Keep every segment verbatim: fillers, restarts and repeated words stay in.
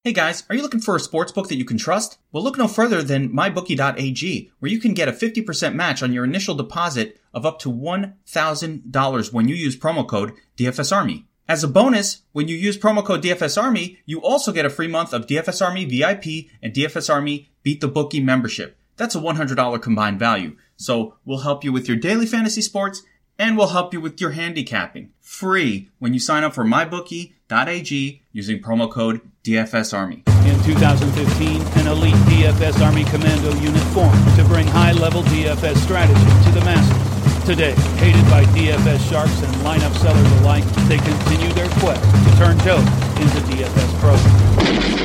Hey guys, are you looking for a sports book that you can trust? Well, look no further than my bookie dot a g, where you can get a fifty percent match on your initial deposit of up to one thousand dollars when you use promo code D F S Army. As a bonus, when you use promo code D F S Army, you also get a free month of D F S Army V I P and D F S Army Beat the Bookie membership. That's a one hundred dollars combined value. So we'll help you with your daily fantasy sports and we'll help you with your handicapping. Free when you sign up for my bookie dot a g using promo code D F S Army. In two thousand fifteen, an elite D F S Army Commando unit formed to bring high-level D F S strategy to the masses. Today, hated by D F S sharks and lineup sellers alike, they continue their quest to turn dope into D F S pros.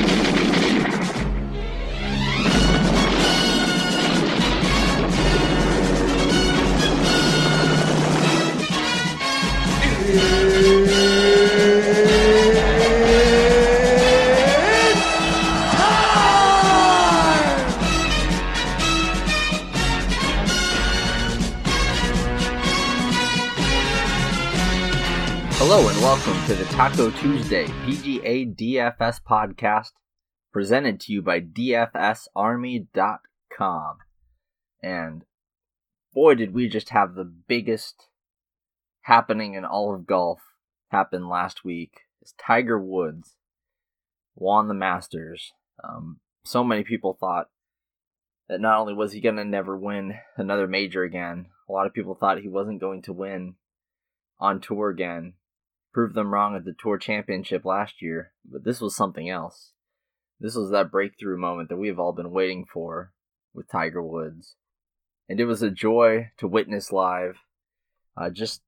Hello and welcome to the Taco Tuesday P G A D F S podcast, presented to you by D F S Army dot com. And boy, did we just have the biggest happening in all of golf happen last week, as Tiger Woods won the Masters. Um, so many people thought that not only was he going to never win another major again, a lot of people thought he wasn't going to win on tour again. Proved them wrong at the Tour Championship last year, but this was something else. This was that breakthrough moment that we have all been waiting for with Tiger Woods. And it was a joy to witness live. Uh, just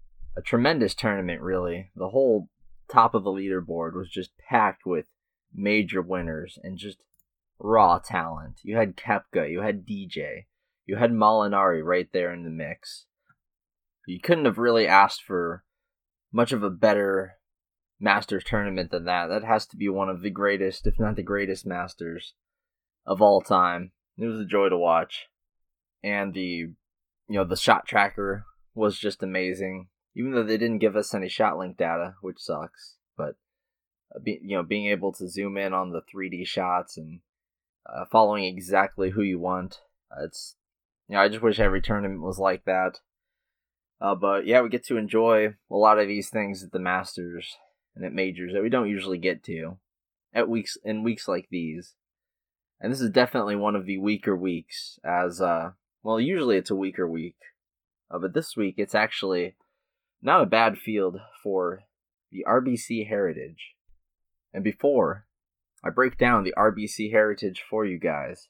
a tremendous tournament, really. The whole top of the leaderboard was just packed with major winners and just raw talent. You had Koepka, you had D J, you had Molinari right there in the mix. You couldn't have really asked for much of a better Masters tournament than that. That has to be one of the greatest, if not the greatest Masters of all time. It was a joy to watch. And the, you know, the shot tracker was just amazing. Even though they didn't give us any shot link data, which sucks. But, uh, be, you know, being able to zoom in on the three D shots and uh, following exactly who you want. Uh, it's, you know, I just wish every tournament was like that. Uh, but yeah, we get to enjoy a lot of these things at the Masters and at majors that we don't usually get to at weeks in weeks like these. And this is definitely one of the weaker weeks, as uh, well, usually it's a weaker week, uh, but this week it's actually not a bad field for the R B C Heritage. And before I break down the R B C Heritage for you guys,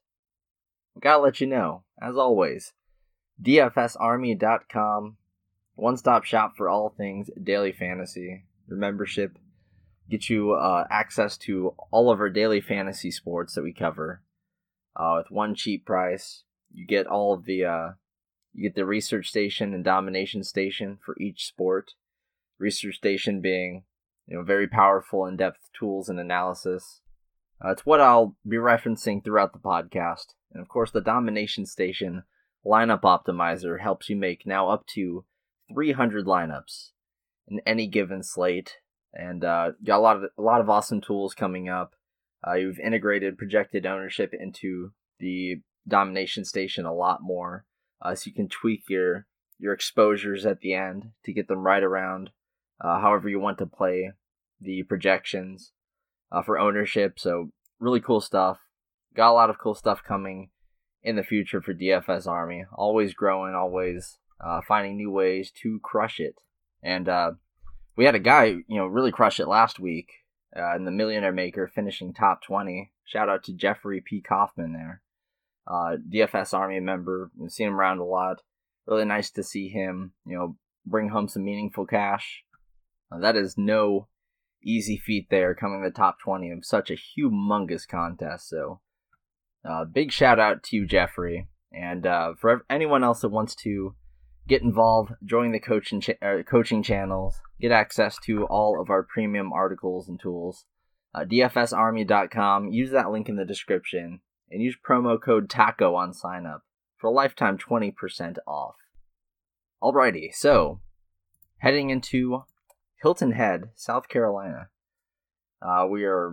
I gotta let you know, as always, D F S Army dot com. One-stop shop for all things daily fantasy. Your membership gets you uh, access to all of our daily fantasy sports that we cover uh, with one cheap price. You get all of the uh, you get the research station and domination station for each sport. Research station being, you know, very powerful in-depth tools and analysis. Uh, it's what I'll be referencing throughout the podcast. And of course, the domination station lineup optimizer helps you make now up to three hundred lineups in any given slate, and uh, got a lot of a lot of awesome tools coming up. Uh, you've integrated projected ownership into the domination station a lot more, uh, so you can tweak your your exposures at the end to get them right around uh, however you want to play the projections uh, for ownership. So really cool stuff. Got a lot of cool stuff coming in the future for D F S Army. Always growing, always Uh, finding new ways to crush it. And uh, we had a guy, you know, really crush it last week uh, in the Millionaire Maker, finishing top twenty. Shout out to Jeffrey P. Kaufman there. Uh, D F S Army member. We've seen him around a lot. Really nice to see him, you know, bring home some meaningful cash. Uh, that is no easy feat there, coming to the top twenty of such a humongous contest. So, uh, big shout out to you, Jeffrey. And uh, for anyone else that wants to get involved, join the coaching cha- uh, coaching channels, get access to all of our premium articles and tools. Uh, D F S Army dot com. Use that link in the description and use promo code TACO on sign up for a lifetime twenty percent off. Alrighty, so heading into Hilton Head, South Carolina. Uh, we are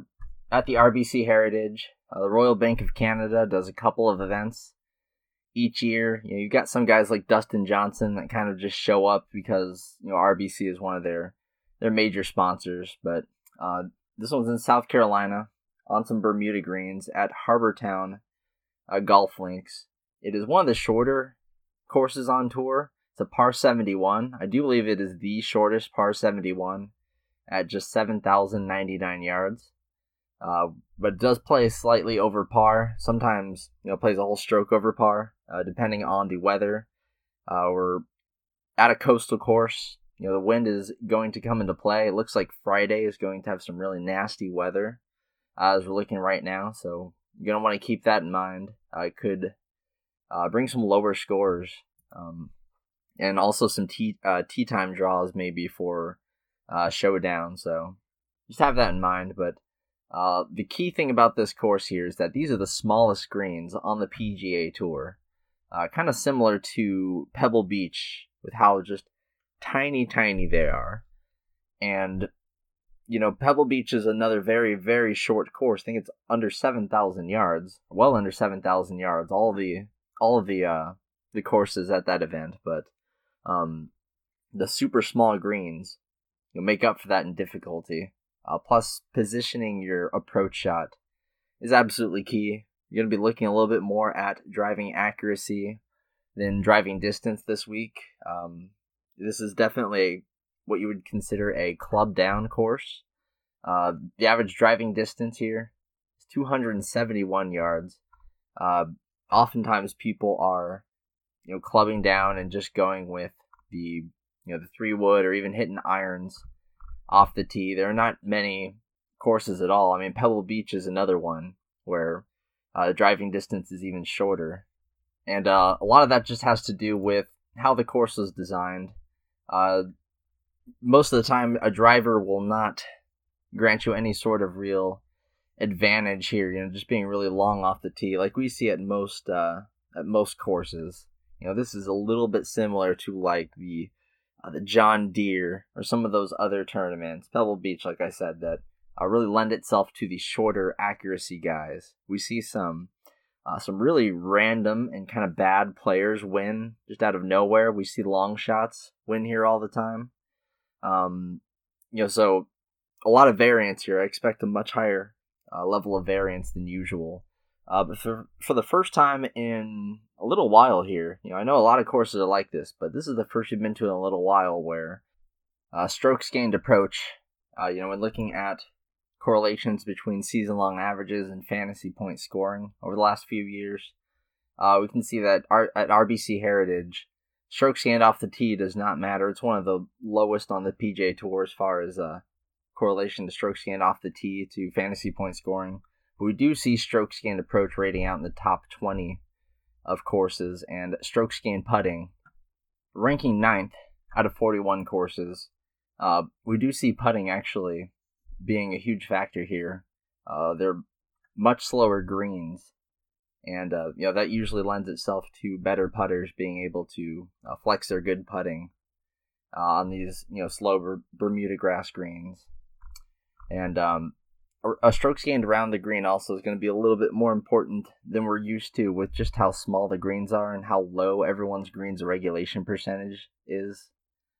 at the R B C Heritage. Uh, the Royal Bank of Canada does a couple of events each year. You know, you've got some guys like Dustin Johnson that kind of just show up because, you know, R B C is one of their, their major sponsors. But uh, this one's in South Carolina on some Bermuda greens at Harbortown uh, Golf Links. It is one of the shorter courses on tour. It's a par seventy-one. I do believe it is the shortest par seventy-one at just seven thousand ninety-nine yards. Uh, but it does play slightly over par. Sometimes, you know, plays a whole stroke over par, uh, depending on the weather. Uh, we're at a coastal course. You know, the wind is going to come into play. It looks like Friday is going to have some really nasty weather, uh, as we're looking right now. So you're going to want to keep that in mind. Uh, it could uh, bring some lower scores, um, and also some tea, uh, tea time draws maybe for uh, showdown. So just have that in mind. But Uh, the key thing about this course here is that these are the smallest greens on the P G A Tour. Uh, kind of similar to Pebble Beach with how just tiny, tiny they are. And, you know, Pebble Beach is another very, very short course. I think it's under seven thousand yards. Well under seven thousand yards. All the, all of the, uh, the courses at that event. But, um, the super small greens, you'll make up for that in difficulty. Uh, plus, positioning your approach shot is absolutely key. You're going to be looking a little bit more at driving accuracy than driving distance this week. Um, this is definitely what you would consider a club down course. Uh, the average driving distance here is two hundred seventy-one yards. Uh, oftentimes, people are, you know, clubbing down and just going with the, you know, the three wood or even hitting irons off the tee. There are not many courses at all. I mean, Pebble Beach is another one where uh, the driving distance is even shorter. And uh, a lot of that just has to do with how the course was designed. Uh, most of the time, a driver will not grant you any sort of real advantage here, you know, just being really long off the tee, like we see at most uh, at most courses. You know, this is a little bit similar to like the Uh, the John Deere, or some of those other tournaments. Pebble Beach, like I said, that uh, really lend itself to the shorter accuracy guys. We see some uh, some really random and kind of bad players win just out of nowhere. We see long shots win here all the time. Um, you know, so a lot of variance here. I expect a much higher uh, level of variance than usual. Uh, but for, for the first time in a little while here, you know, I know a lot of courses are like this, but this is the first you've been to in a little while where uh, strokes gained approach, uh, you know, when looking at correlations between season-long averages and fantasy point scoring over the last few years, uh, we can see that R- at R B C Heritage, strokes gained off the tee does not matter. It's one of the lowest on the P G A Tour as far as uh, correlation to strokes gained off the tee to fantasy point scoring. But we do see strokes gained approach rating out in the top twenty of courses, and strokes gained putting ranking ninth out of forty-one courses. Uh, we do see putting actually being a huge factor here. Uh, they're much slower greens, and uh, you know, that usually lends itself to better putters being able to uh, flex their good putting uh, on these, you know, slow Bermuda grass greens. And um, a strokes gained around the green also is going to be a little bit more important than we're used to with just how small the greens are and how low everyone's greens regulation percentage is.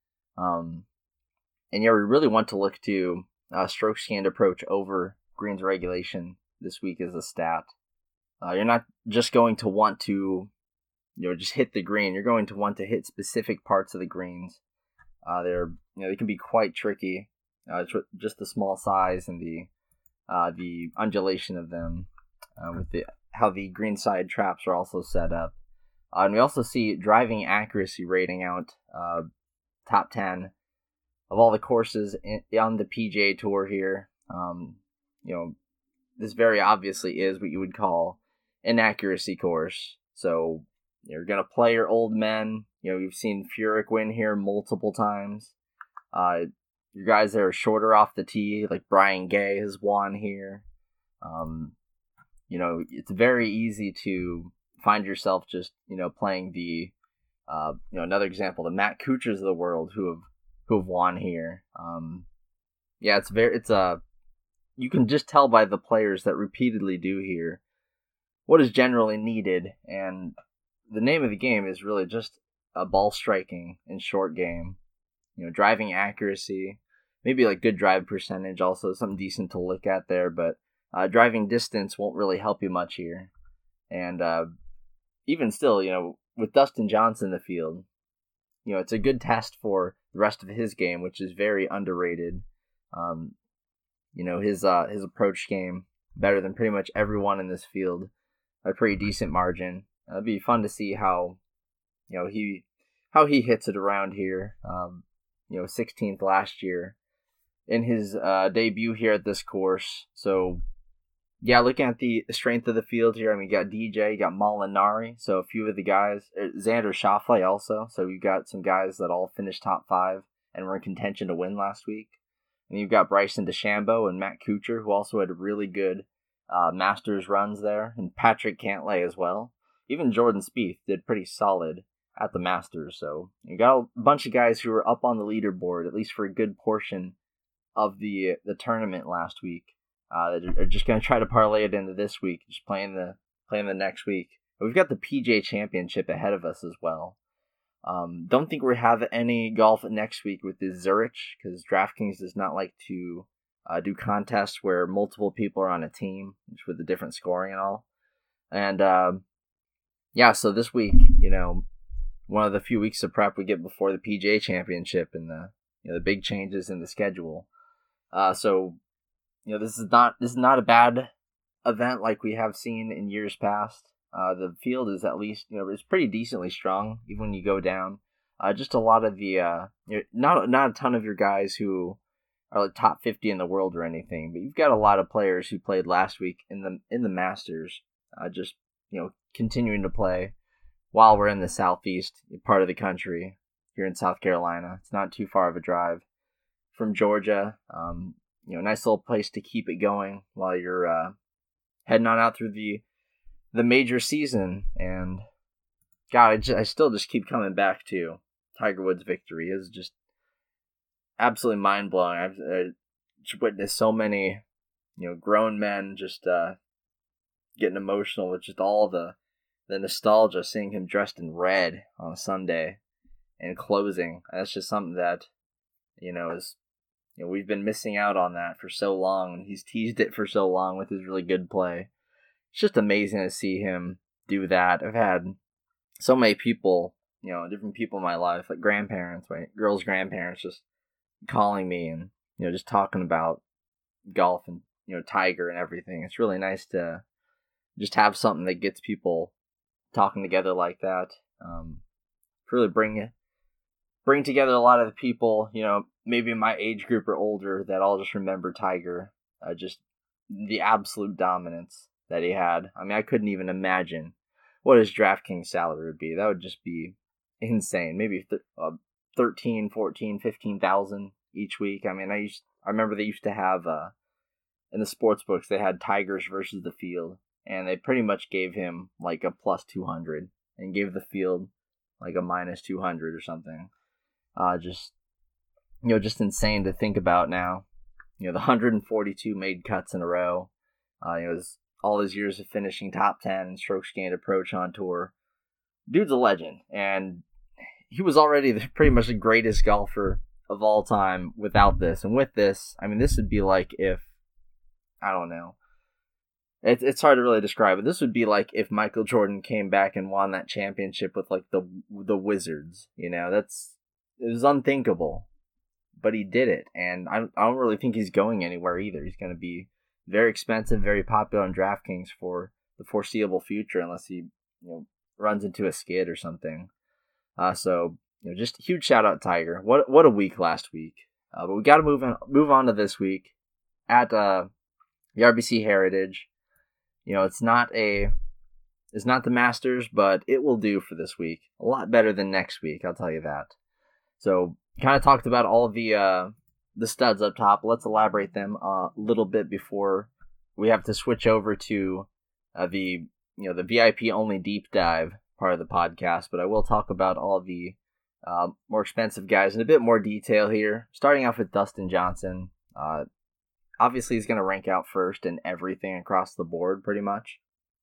Um, and yeah, we really want to look to uh, strokes gained approach over greens regulation this week as a stat. Uh, you're not just going to want to, you know, just hit the green. You're going to want to hit specific parts of the greens. Uh, they're, you know, they can be quite tricky. Uh, just the small size and the Uh, the undulation of them, uh, with the how the greenside traps are also set up. Uh, and we also see driving accuracy rating out uh, top ten of all the courses in, on the P G A Tour here. Um, you know, this very obviously is what you would call an accuracy course. So you're going to play your old men. You know, you've seen Furyk win here multiple times. Uh, Your guys that are shorter off the tee, like Brian Gay has won here. Um, you know, it's very easy to find yourself just, you know, playing the, uh, you know, another example, the Matt Kuchars of the world who have who have won here. Um, yeah, it's very, it's a you can just tell by the players that repeatedly do here what is generally needed, and the name of the game is really just a ball striking and short game. You know, driving accuracy, maybe like good drive percentage, also something decent to look at there, but uh, driving distance won't really help you much here. And uh, even still, you know, with Dustin Johnson in the field, you know, it's a good test for the rest of his game, which is very underrated. Um, you know, his uh, his approach game better than pretty much everyone in this field, a pretty decent margin. Uh, it'd be fun to see how, you know, he how he hits it around here. Um, you know, sixteenth last year in his uh, debut here at this course. So, yeah, looking at the strength of the field here, I mean, you got D J, you got Molinari, so a few of the guys, Xander Schauffele also, so you've got some guys that all finished top five and were in contention to win last week. And you've got Bryson DeChambeau and Matt Kuchar, who also had really good uh, Masters runs there, and Patrick Cantlay as well. Even Jordan Spieth did pretty solid at the Masters, so you got a bunch of guys who were up on the leaderboard, at least for a good portion of the the tournament last week. Uh, that are just going to try to parlay it into this week, just playing the playing the next week. But we've got the P G A Championship ahead of us as well. Um, don't think we have any golf next week with the Zurich, because DraftKings does not like to uh, do contests where multiple people are on a team, just with the different scoring and all. And uh, yeah, so this week, you know, one of the few weeks of prep we get before the P G A Championship and the you know the big changes in the schedule. Uh, so you know this is not this is not a bad event like we have seen in years past. Uh, the field is at least you know it's pretty decently strong even when you go down. Uh, just a lot of the uh, you know, not not a ton of your guys who are like top fifty in the world or anything, but you've got a lot of players who played last week in the in the Masters. Uh, just you know continuing to play while we're in the southeast part of the country here in South Carolina. It's not too far of a drive from Georgia. Um, you know, nice little place to keep it going while you're uh, heading on out through the the major season. And God, I, just, I still just keep coming back to Tiger Woods' victory. It's just absolutely mind blowing. I've uh, just witnessed so many, you know, grown men just uh, getting emotional with just all the the nostalgia, seeing him dressed in red on a Sunday and closing. That's just something that, you know, is, you know, we've been missing out on that for so long, and he's teased it for so long with his really good play. It's just amazing to see him do that. I've had so many people, you know, different people in my life, like grandparents, right? Girls' grandparents just calling me and, you know, just talking about golf and, you know, Tiger and everything. It's really nice to just have something that gets people talking together like that. Um, really bring bring together a lot of the people, you know, maybe in my age group or older, that all just remember Tiger. Uh, just the absolute dominance that he had. I mean, I couldn't even imagine what his DraftKings salary would be. That would just be insane. Maybe th- uh, thirteen, fourteen, fifteen thousand each week. I mean, I used I remember they used to have uh, in the sports books they had Tigers versus the field. And they pretty much gave him like a plus two hundred and gave the field like a minus two hundred or something. Uh, just, you know, just insane to think about now. You know, the one hundred forty-two made cuts in a row. Uh, you know, his, all his years of finishing top ten in strokes gained approach on tour. Dude's a legend. And he was already the, pretty much the greatest golfer of all time without this. And with this, I mean, this would be like if, I don't know. It's it's hard to really describe it. This would be like if Michael Jordan came back and won that championship with like the the Wizards. You know, that's it was unthinkable, but he did it, and I I don't really think he's going anywhere either. He's going to be very expensive, very popular on DraftKings for the foreseeable future, unless he you know runs into a skid or something. Uh, so you know, just a huge shout out Tiger. What what a week last week. Uh, but we got to move on move on to this week at uh, the R B C Heritage. You know, it's not a, it's not the Masters, but it will do for this week. A lot better than next week, I'll tell you that. So, kind of talked about all the uh, the studs up top. Let's elaborate them a little bit before we have to switch over to uh, the you know the V I P only deep dive part of the podcast. But I will talk about all the uh, more expensive guys in a bit more detail here. Starting off with Dustin Johnson. Uh, obviously he's going to rank out first in everything across the board pretty much.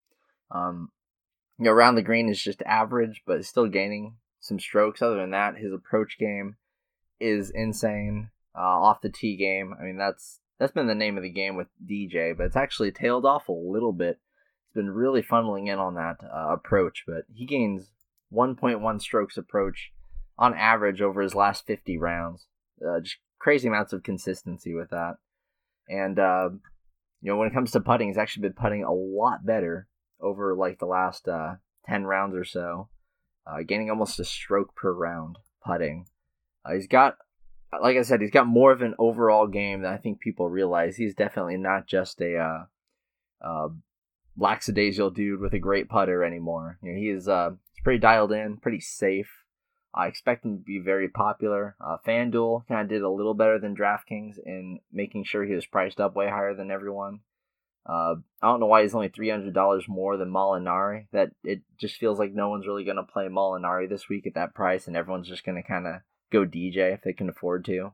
Um, you know, around the green is just average, but still gaining some strokes. Other than that, his approach game is insane. Uh, off the tee game, I mean, that's that's been the name of the game with D J, but it's actually tailed off a little bit. It's been really funneling in on that uh, approach, but he gains one point one strokes approach on average over his last fifty rounds. Uh, just crazy amounts of consistency with that. And, uh, you know, when it comes to putting, he's actually been putting a lot better over, like, the last uh, ten rounds or so. Uh, gaining almost a stroke per round putting. Uh, he's got, like I said, he's got more of an overall game than I think people realize. He's definitely not just a uh, uh, lackadaisical dude with a great putter anymore. You know, he is uh, he's pretty dialed in, pretty safe. I expect him to be very popular. Uh, FanDuel kind of did a little better than DraftKings in making sure he was priced up way higher than everyone. Uh, I don't know why he's only three hundred dollars more than Molinari. That it just feels like no one's really going to play Molinari this week at that price, and everyone's just going to kind of go D J if they can afford to.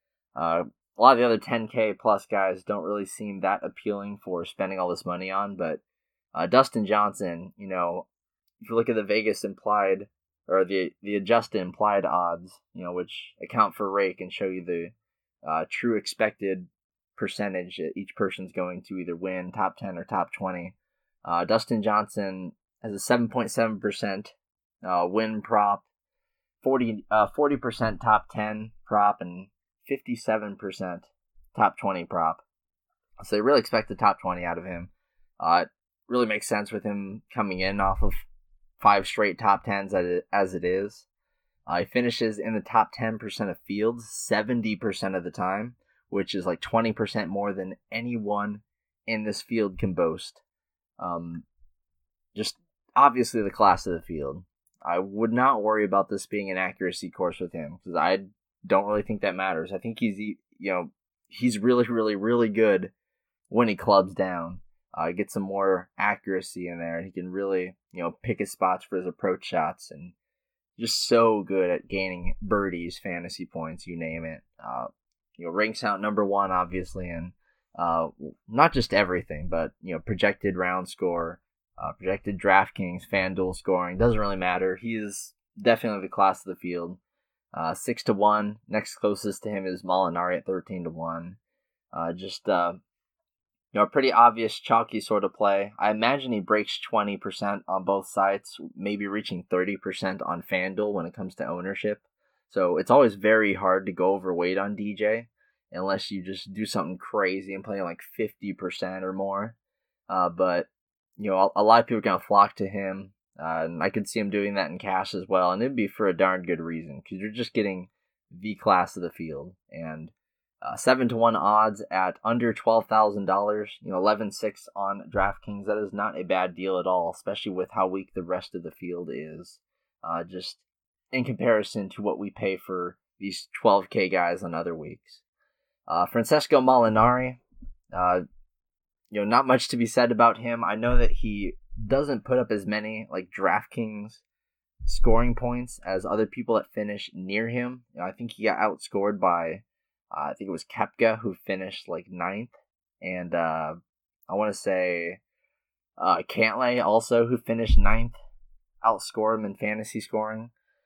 Uh, a lot of the other ten K plus guys don't really seem that appealing for spending all this money on, but uh, Dustin Johnson, you know, if you look at the Vegas implied, or the the adjusted implied odds, you know, which account for rake and show you the uh, true expected percentage that each person's going to either win top ten or top twenty. Uh, Dustin Johnson has a seven point seven percent uh, win prop, forty, uh, forty percent top ten prop, and fifty-seven percent top twenty prop. So they really expect the top twenty out of him. Uh, it really makes sense with him coming in off of five straight top tens as it is. Uh, he finishes in the top ten percent of fields seventy percent of the time, which is like twenty percent more than anyone in this field can boast. Um, just obviously the class of the field. I would not worry about this being an accuracy course with him, because I don't really think that matters. I think he's, you know, he's really, really, really good when he clubs down. Uh, get some more accuracy in there. He can really, you know, pick his spots for his approach shots, and just so good at gaining birdies, fantasy points, you name it. Uh, you know, ranks out number one, obviously, and uh, not just everything, but, you know, projected round score, uh, projected DraftKings, FanDuel scoring, doesn't really matter. He is definitely the class of the field. Uh, six to one. Next closest to him is Molinari at thirteen to one. Uh, just, uh, you know, a pretty obvious chalky sort of play. I imagine he breaks twenty percent on both sides, maybe reaching thirty percent on FanDuel when it comes to ownership. So it's always very hard to go overweight on D J unless you just do something crazy and play like fifty percent or more. Uh, but, you know, a, a lot of people are going to flock to him. Uh, and I could see him doing that in cash as well. And it'd be for a darn good reason, because you're just getting the class of the field. And uh, seven to one odds at under twelve thousand dollars, you know, eleven six on DraftKings. That is not a bad deal at all, especially with how weak the rest of the field is. Uh, just in comparison to what we pay for these twelve K guys on other weeks. Uh, Francesco Molinari, uh, you know, not much to be said about him. I know that he doesn't put up as many like DraftKings scoring points as other people that finish near him. You know, I think he got outscored by, uh, I think it was Koepka, who finished like ninth, and uh, I want to say uh, Cantlay also, who finished ninth, outscored him in fantasy scoring.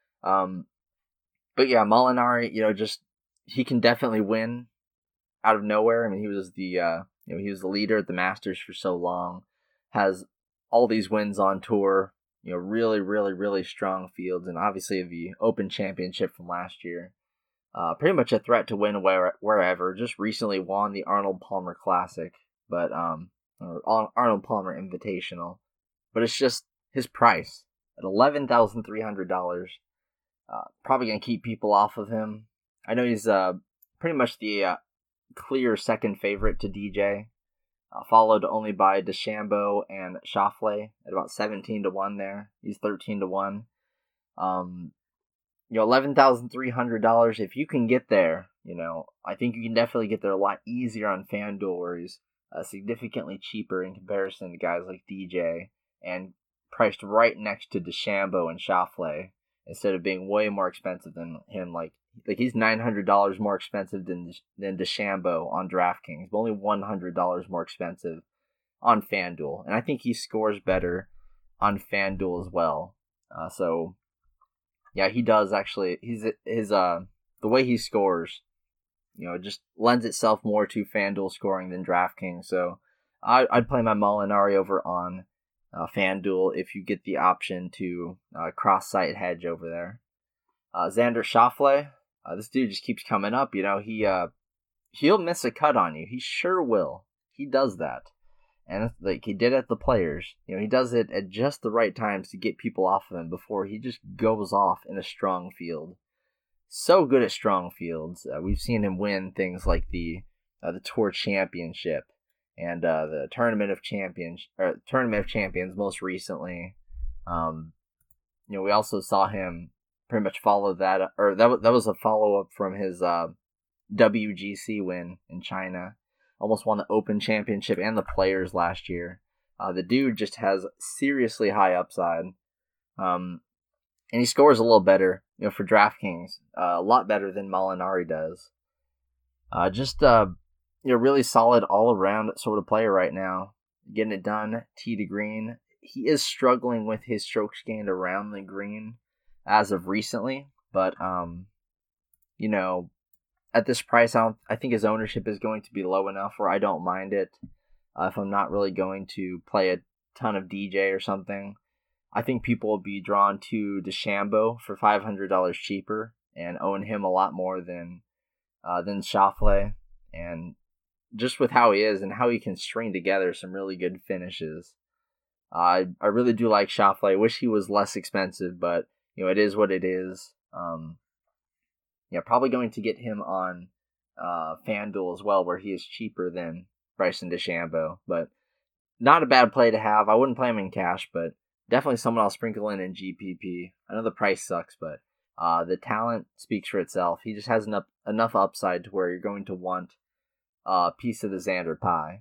Um, but yeah, Molinari, you know, just he can definitely win out of nowhere. I mean, he was the uh, you know he was the leader at the Masters for so long, has all these wins on tour, you know, really, really, really strong fields, and obviously the Open Championship from last year. Uh, pretty much a threat to win where, wherever. Just recently won the Arnold Palmer Classic, but um, or Arnold Palmer Invitational. But it's just his price at eleven thousand three hundred dollars. Uh, probably gonna keep people off of him. I know he's uh pretty much the uh, clear second favorite to D J. Uh, followed only by DeChambeau and Schauffele at about seventeen to one there. He's thirteen to one. Um, you know, eleven thousand three hundred dollars. If you can get there, you know, I think you can definitely get there a lot easier on FanDuel, where he's uh, significantly cheaper in comparison to guys like D J, and priced right next to DeChambeau and Schauffele, instead of being way more expensive than him like Like, he's nine hundred dollars more expensive than than DeChambeau on DraftKings, but only one hundred dollars more expensive on FanDuel. And I think he scores better on FanDuel as well. Uh, so, yeah, he does actually. He's his uh the way he scores, you know, just lends itself more to FanDuel scoring than DraftKings. So, I, I'd play my Molinari over on uh, FanDuel if you get the option to uh, cross-site hedge over there. Uh, Xander Schauffele, uh, this dude just keeps coming up. You know, he uh, he'll miss a cut on you. He sure will. He does that, and like he did at the Players. You know, he does it at just the right times to get people off of him before he just goes off in a strong field. So good at strong fields. Uh, we've seen him win things like the uh, the Tour Championship and uh, the Tournament of Champions, or Tournament of Champions most recently. Um, you know, we also saw him pretty much follow that, or that, that was a follow-up from his uh, W G C win in China. Almost won the Open Championship and the Players last year. Uh, the dude just has seriously high upside. Um, and he scores a little better, you know, for DraftKings. Uh, a lot better than Molinari does. Uh, just, uh, you know, really solid all-around sort of player right now. Getting it done, tee to green. He is struggling with his strokes gained around the green as of recently, but um, you know, at this price, I don't. I think his ownership is going to be low enough where I don't mind it. Uh, if I'm not really going to play a ton of D J or something, I think people will be drawn to DeChambeau for five hundred dollars cheaper and own him a lot more than uh, than Schauffele. And just with how he is and how he can string together some really good finishes, uh, I I really do like Schauffele. I wish he was less expensive, but you know, it is what it is. Um, yeah, probably going to get him on uh, FanDuel as well, where he is cheaper than Bryson DeChambeau. But not a bad play to have. I wouldn't play him in cash, but definitely someone I'll sprinkle in in G P P. I know the price sucks, but uh, the talent speaks for itself. He just has enough, enough upside to where you're going to want a piece of the Xander pie.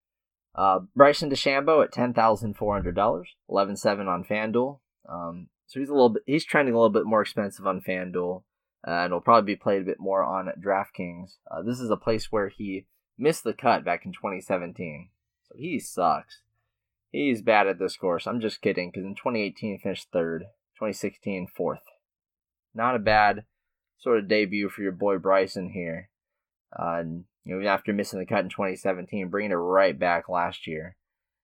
Uh, Bryson DeChambeau at ten thousand four hundred dollars, eleven seven on FanDuel. Um, So he's a little bit, he's trending a little bit more expensive on FanDuel, uh, and will probably be played a bit more on DraftKings. Uh, this is a place where he missed the cut back in twenty seventeen, so he sucks. He's bad at this course. I'm just kidding, because in twenty eighteen he finished third, twenty sixteen fourth. Not a bad sort of debut for your boy Bryson here. Uh, and, you know, after missing the cut in twenty seventeen, bringing it right back last year.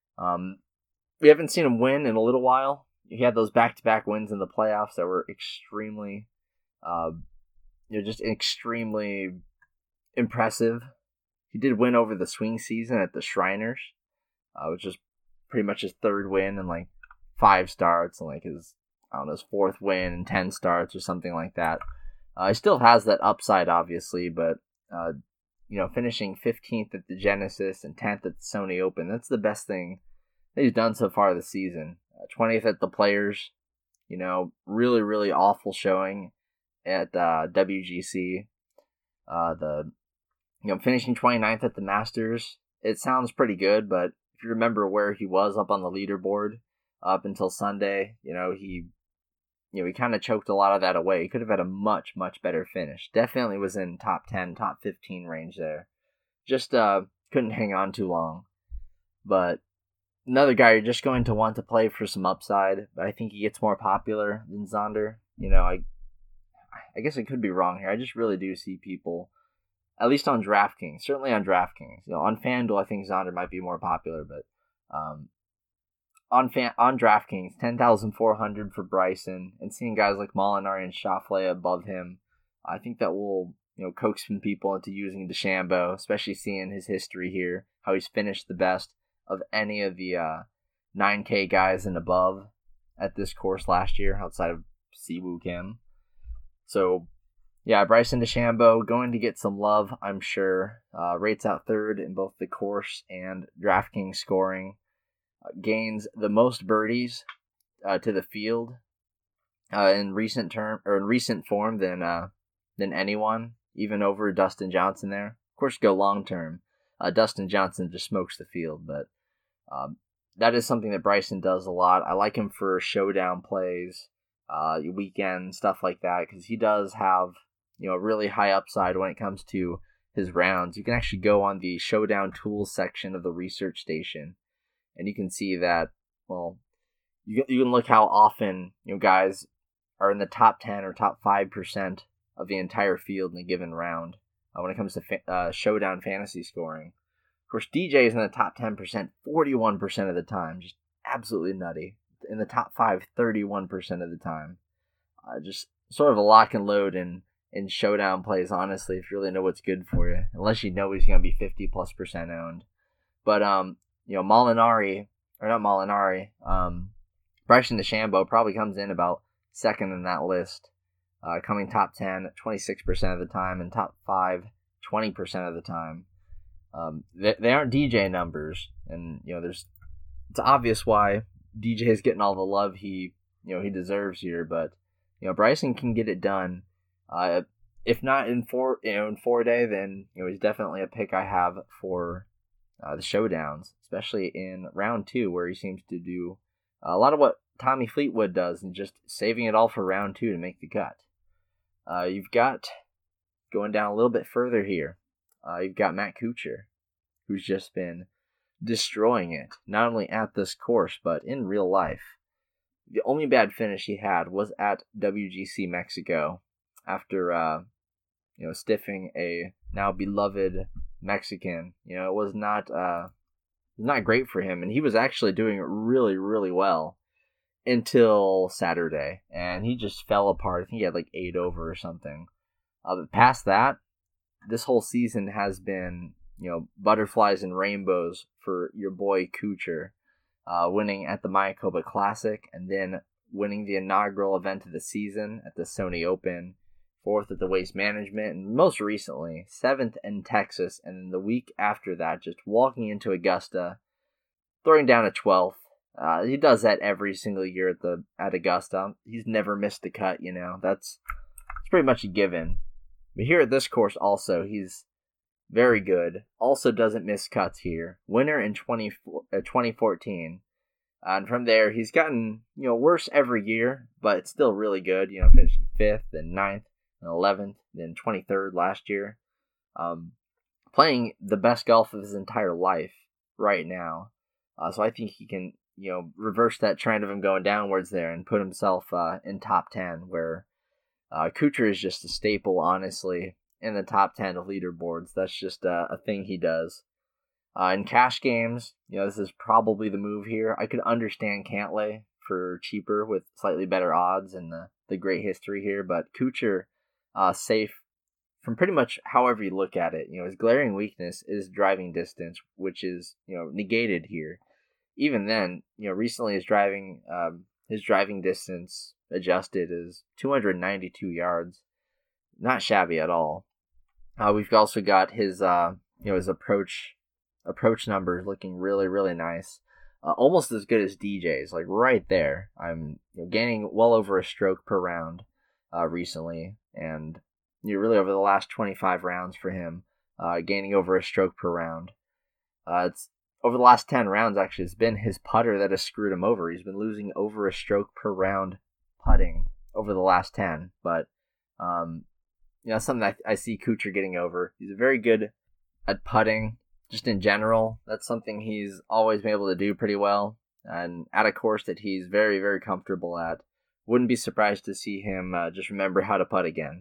Um, we haven't seen him win in a little while. He had those back-to-back wins in the playoffs that were extremely, uh, you know, just extremely impressive. He did win over the swing season at the Shriners, uh, which was pretty much his third win in like five starts, and like his, I don't know, his fourth win in ten starts or something like that. Uh, he still has that upside, obviously, but uh, you know, finishing fifteenth at the Genesis and tenth at the Sony Open, that's the best thing that he's done so far this season. twentieth at the Players, you know, really, really awful showing at uh, W G C. Uh, the, you know, finishing twenty-ninth at the Masters, it sounds pretty good, but if you remember where he was up on the leaderboard up until Sunday, you know, he, you know, he kind of choked a lot of that away. He could have had a much, much better finish. Definitely was in top ten, top fifteen range there. Just uh, couldn't hang on too long. But another guy you're just going to want to play for some upside, but I think he gets more popular than Xander. You know, I I guess I could be wrong here. I just really do see people, at least on DraftKings, certainly on DraftKings. You know, on FanDuel, I think Xander might be more popular, but um, on fan on DraftKings, ten thousand four hundred for Bryson, and seeing guys like Molinari and Schauffele above him, I think that will, you know, coax some people into using DeChambeau, especially seeing his history here, how he's finished the best of any of the uh, nine K guys and above at this course last year, outside of Siwoo Kim. So, yeah, Bryson DeChambeau going to get some love, I'm sure. Uh, rates out third in both the course and DraftKings scoring. Uh, gains the most birdies uh, to the field uh, in recent term or in recent form than uh, than anyone, even over Dustin Johnson there. Of course, go long term. Uh, Dustin Johnson just smokes the field, but um, that is something that Bryson does a lot. I like him for showdown plays, uh, weekend stuff like that, because he does have you know, really high upside when it comes to his rounds. You can actually go on the Showdown Tools section of the research station, and you can see that, well, you, you can look how often, you know, guys are in the top ten or top five percent of the entire field in a given round uh, when it comes to fa- uh, Showdown fantasy scoring. Of course, D J is in the top ten percent forty-one percent of the time. Just absolutely nutty. In the top five, thirty-one percent of the time. Uh, just sort of a lock and load in, in Showdown plays, honestly, if you really know what's good for you. Unless you know he's going to be fifty plus percent owned. But, um, you know, Molinari, or not Molinari, um, Bryson DeChambeau probably comes in about second in that list. Uh, coming top ten twenty-six percent of the time, and top five, twenty percent of the time. Um, they, they aren't D J numbers, and, you know, there's, it's obvious why D J is getting all the love he, you know, he deserves here, but, you know, Bryson can get it done. Uh, if not in four, you know, in four day, then, you know, he's definitely a pick I have for uh, the showdowns, especially in round two, where he seems to do a lot of what Tommy Fleetwood does, and just saving it all for round two to make the cut. Uh, you've got, going down a little bit further here, uh, you've got Matt Kuchar, who's just been destroying it, not only at this course, but in real life. The only bad finish he had was at W G C Mexico, after, uh, you know, stiffing a now beloved Mexican. You know, it was not, uh, not great for him, and he was actually doing really, really well until Saturday, and he just fell apart. I think he had like eight over or something. Uh, but past that, this whole season has been, you know, butterflies and rainbows for your boy Kuchar, uh, winning at the Mayakoba Classic, and then winning the inaugural event of the season at the Sony Open, fourth at the Waste Management, and most recently, seventh in Texas, and then the week after that, just walking into Augusta, throwing down a twelfth. Uh, he does that every single year at the at Augusta. He's never missed a cut, you know. That's, that's pretty much a given. But here at this course also, he's very good. Also doesn't miss cuts here. Winner in twenty, uh, twenty fourteen. Uh, and from there, he's gotten, you know, worse every year, but it's still really good. You know, finishing fifth, then ninth, and eleventh, then twenty-third last year. Um, playing the best golf of his entire life right now. Uh, so I think he can, you know, reverse that trend of him going downwards there and put himself uh, in top ten, where uh, Kuchar is just a staple, honestly, in the top ten of leaderboards. That's just uh, a thing he does. Uh, in cash games, you know, this is probably the move here. I could understand Cantlay for cheaper with slightly better odds and the, the great history here, but Kuchar, uh, safe from pretty much however you look at it. You know, his glaring weakness is driving distance, which is, you know, negated here. Even then, you know, recently his driving um, his driving distance adjusted is two hundred ninety-two yards. Not shabby at all. Uh, we've also got his uh, you know, his approach approach numbers looking really, really nice. Uh, almost as good as D J's, like right there. I'm, you know, gaining well over a stroke per round uh, recently, and, you know, really over the last twenty-five rounds for him, uh, gaining over a stroke per round. Uh, it's over the last ten rounds, actually, it's been his putter that has screwed him over. He's been losing over a stroke per round putting over the last ten, but um, you know, something that I see Kuchar getting over. He's very good at putting, just in general. That's something he's always been able to do pretty well, and at a course that he's very, very comfortable at. Wouldn't be surprised to see him uh, just remember how to putt again.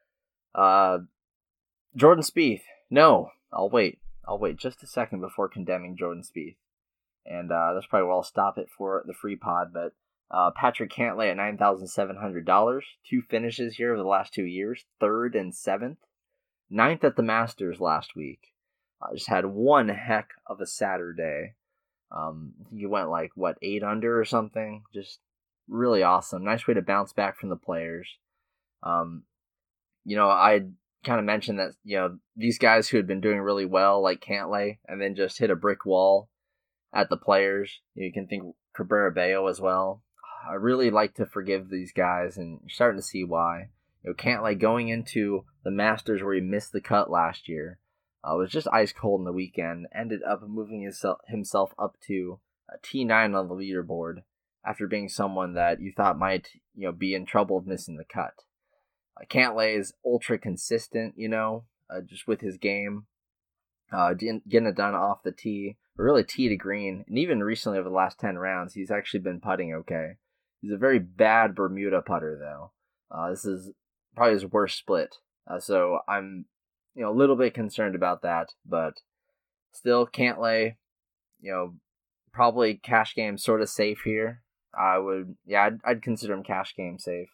Uh, Jordan Spieth. No, I'll wait. I'll wait just a second before condemning Jordan Spieth. And uh, that's probably where I'll stop it for the free pod. But uh, Patrick Cantlay at nine thousand seven hundred dollars. Two finishes here over the last two years. Third and seventh. Ninth at the Masters last week. Uh, just had one heck of a Saturday. Um, I think he went like, what, eight under or something? Just really awesome. Nice way to bounce back from the players. Um, you know, I kind of mentioned that, you know, these guys who had been doing really well, like Cantlay, and then just hit a brick wall at the players. You can think Cabrera Bello as well. I really like to forgive these guys, and you're starting to see why. You know, Cantlay going into the Masters where he missed the cut last year, uh, was just ice cold in the weekend. Ended up moving himself himself up to a T nine on the leaderboard after being someone that you thought might, you know, be in trouble of missing the cut. Uh, Cantlay is ultra consistent, you know, uh, just with his game. Uh, getting it done off the tee, or really tee to green. And even recently over the last ten rounds, he's actually been putting okay. He's a very bad Bermuda putter, though. Uh, this is probably his worst split. Uh, so I'm, you know, a little bit concerned about that. But still, Cantlay, you know, probably cash game sort of safe here. I would, yeah, I'd, I'd consider him cash game safe.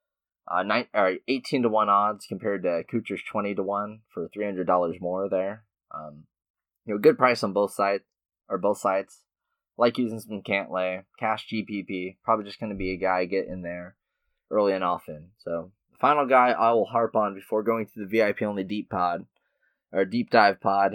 Uh, nine, or eighteen to one odds compared to Kuchar's twenty to one for three hundred dollars more there. Um, you know, good price on both sides, or both sides. Like using some Cantlay, cash G P P, probably just going to be a guy get in there early and often. So, the final guy I will harp on before going to the V I P only deep pod, or deep dive pod,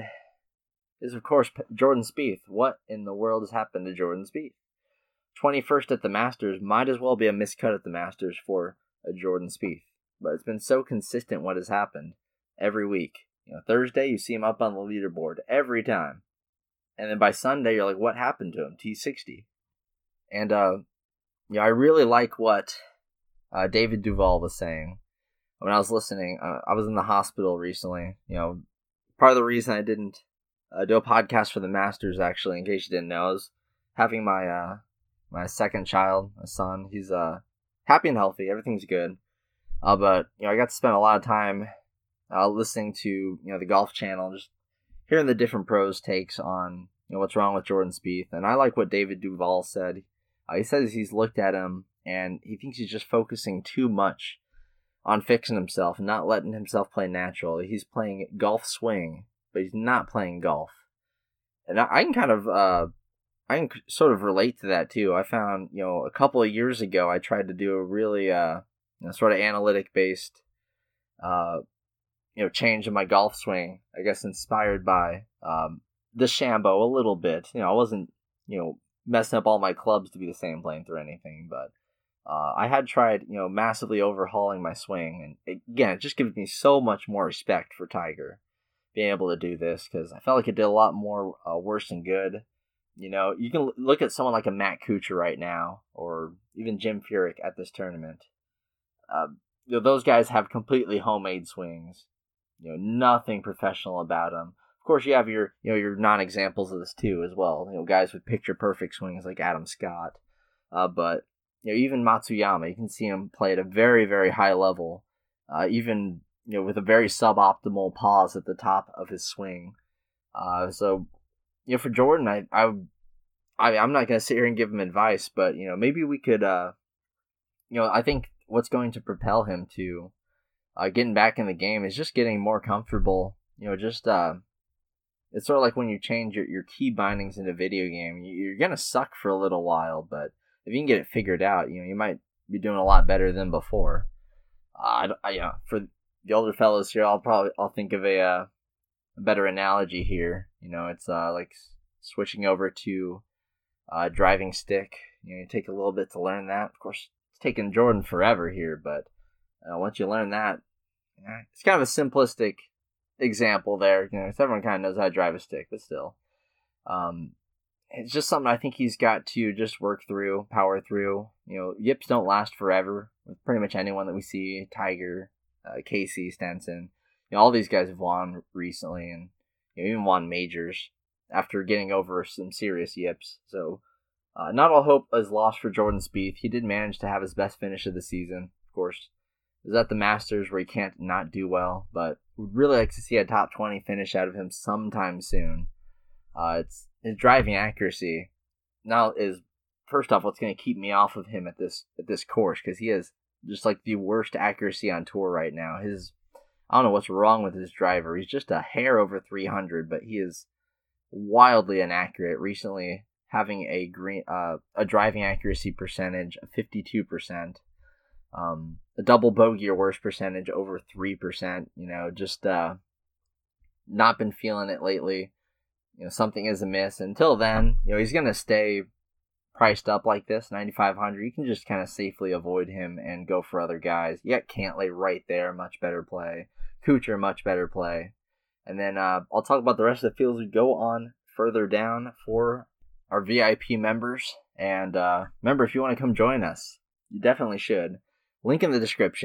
is of course Jordan Spieth. What in the world has happened to Jordan Spieth? twenty-first at the Masters might as well be a miscut at the Masters for a Jordan Spieth, but it's been so consistent what has happened every week. You know, Thursday, you see him up on the leaderboard every time. And then by Sunday, you're like, what happened to him? T sixty. And, uh, yeah, I really like what uh, David Duval was saying when I was listening. Uh, I was in the hospital recently. You know, part of the reason I didn't uh, do a podcast for the Masters, actually, in case you didn't know, is having my, uh, my second child, my son. He's uh, happy and healthy. Everything's good. Uh, but, you know, I got to spend a lot of time Uh, listening to, you know, the Golf Channel, just hearing the different pros' takes on, you know, what's wrong with Jordan Spieth. And I like what David Duval said. Uh, he says he's looked at him and he thinks he's just focusing too much on fixing himself and not letting himself play natural. He's playing golf swing, but he's not playing golf. And I, I can kind of, uh, I can sort of relate to that too. I found, you know, a couple of years ago, I tried to do a really, uh, you know, sort of analytic-based, uh, you know, change in my golf swing, I guess inspired by um, DeChambeau a little bit. You know, I wasn't, you know, messing up all my clubs to be the same length or anything, but uh, I had tried, you know, massively overhauling my swing. And it, again, it just gives me so much more respect for Tiger being able to do this, because I felt like it did a lot more uh, worse than good. You know, you can look at someone like a Matt Kuchar right now, or even Jim Furyk at this tournament. Uh, you know, those guys have completely homemade swings. You know, nothing professional about them. Of course, you have your, you know, your non-examples of this too as well. You know, guys with picture-perfect swings like Adam Scott. Uh, but, you know, even Matsuyama, you can see him play at a very, very high level. Uh, even, you know, with a very suboptimal pause at the top of his swing. Uh, so, you know, for Jordan, I, I, I I'm not going to sit here and give him advice, but, you know, maybe we could, uh, you know, I think what's going to propel him to Uh, getting back in the game is just getting more comfortable. You know, just, uh, it's sort of like when you change your, your key bindings in a video game. You're going to suck for a little while, but if you can get it figured out, you know, you might be doing a lot better than before. Uh, I, I, you know, for the older fellows here, I'll probably, I'll think of a, uh, a better analogy here. You know, it's, uh, like switching over to, uh, driving stick. You know, you take a little bit to learn that. Of course, it's taken Jordan forever here, but Uh, once you learn that, yeah, it's kind of a simplistic example there. You know, everyone kind of knows how to drive a stick, but still, um, it's just something I think he's got to just work through, power through. You know, yips don't last forever with pretty much anyone that we see. Tiger, uh, Casey, Stenson, you know, all these guys have won recently, and you know, even won majors after getting over some serious yips. So, uh, not all hope is lost for Jordan Spieth. He did manage to have his best finish of the season, of course. It was at the Masters where he can't not do well, but would really like to see a top twenty finish out of him sometime soon. Uh, it's his driving accuracy now is, first off, what's going to keep me off of him at this at this course, because he has just like the worst accuracy on tour right now. His I don't know what's wrong with his driver. He's just a hair over three hundred, but he is wildly inaccurate. Recently, having a green uh, a driving accuracy percentage of fifty-two percent. Um, a double bogey or worse percentage over three percent, you know, just, uh, not been feeling it lately. You know, something is amiss. Until then, you know, he's going to stay priced up like this, ninety-five hundred. You can just kind of safely avoid him and go for other guys. You got Cantlay right there, much better play. Kuchar, much better play. And then, uh, I'll talk about the rest of the fields we go on further down for our V I P members. And, uh, remember, if you want to come join us, you definitely should. Link in the description.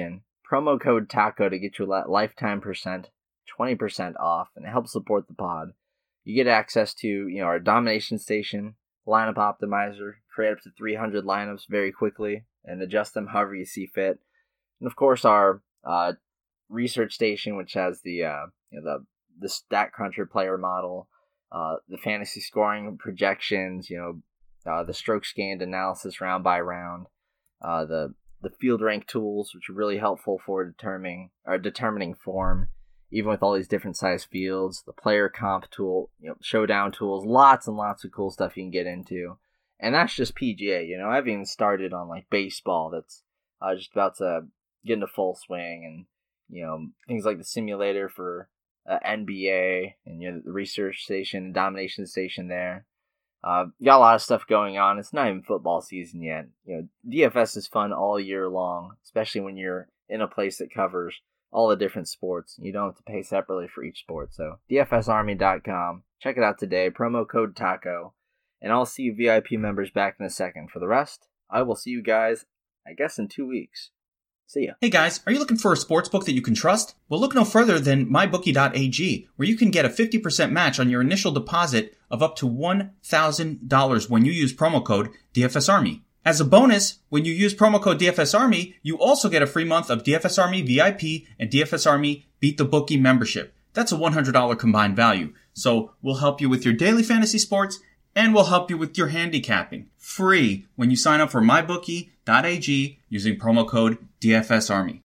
promo code TACO to get your lifetime percent, twenty percent off, and it helps support the pod. You get access to, you know, our domination station, lineup optimizer, create up to three hundred lineups very quickly, and adjust them however you see fit. And of course, our uh, research station, which has the uh, you know, the the Stat Cruncher player model, uh, the fantasy scoring projections, you know, uh, the stroke scanned analysis round by round, uh, the the field rank tools, which are really helpful for determining or determining form, even with all these different size fields. The player comp tool, you know, showdown tools, lots and lots of cool stuff you can get into. And that's just P G A. You know, I've even started on like baseball. That's uh, just about to get into full swing, and you know, things like the simulator for uh, N B A, and you know, the research station and domination station there. Uh, got a lot of stuff going on. It's not even football season yet. You know, D F S is fun all year long, especially when you're in a place that covers all the different sports. You don't have to pay separately for each sport. So D F S army dot com. Check it out today. Promo code TACO. And I'll see you V I P members back in a second. For the rest, I will see you guys, I guess, in two weeks. See ya. Hey guys, are you looking for a sportsbook that you can trust? Well, look no further than my bookie dot a g, where you can get a fifty percent match on your initial deposit of up to one thousand dollars when you use promo code D F S Army. As a bonus, when you use promo code D F S Army, you also get a free month of D F S Army V I P and D F S Army Beat the Bookie membership. That's a one hundred dollars combined value. So we'll help you with your daily fantasy sports, and we'll help you with your handicapping. Free when you sign up for my bookie dot a g using promo code D F S Army.